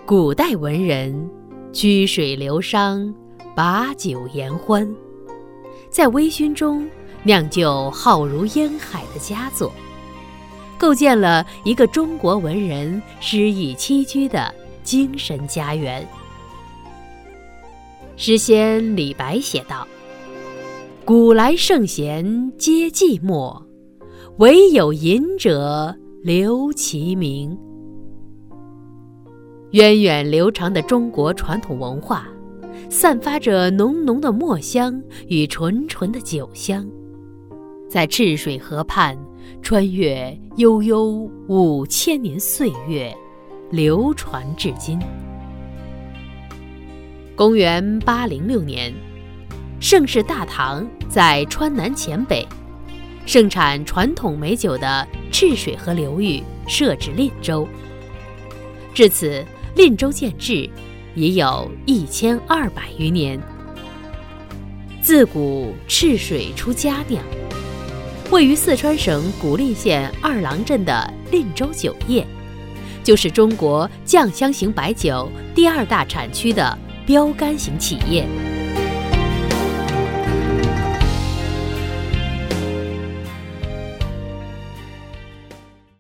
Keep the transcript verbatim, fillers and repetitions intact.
古代文人曲水流觞，把酒言欢，在微醺中酿就浩如烟海的佳作，构建了一个中国文人诗意栖居的精神家园。诗仙李白写道：古来圣贤皆寂寞，惟有饮者留其名。源远流长的中国传统文化，散发着浓浓的墨香与纯纯的酒香，在赤水河畔穿越悠悠五千年岁月，流传至今。公元八零六年，盛世大唐在川南黔北盛产传统美酒的赤水河流域设置滧州。至此，滧州建制已有一千二百余年。自古赤水出佳酿，位于四川省古蔺县二郎镇的滧州酒业，就是中国酱香型白酒第二大产区的标杆型企业。